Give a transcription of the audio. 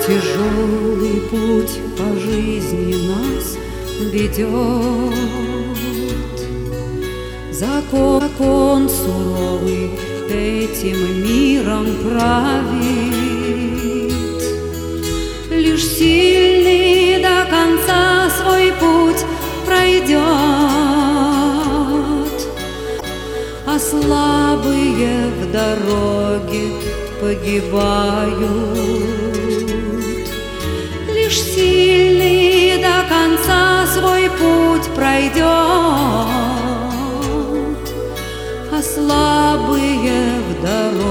Тяжелый путь по жизни нас ведет, закон суровый этим миром правит. Лишь сильный до конца свой путь пройдет, а слабые в дороге погибают. Лишь сильный до конца свой путь пройдет, а слабые в дороге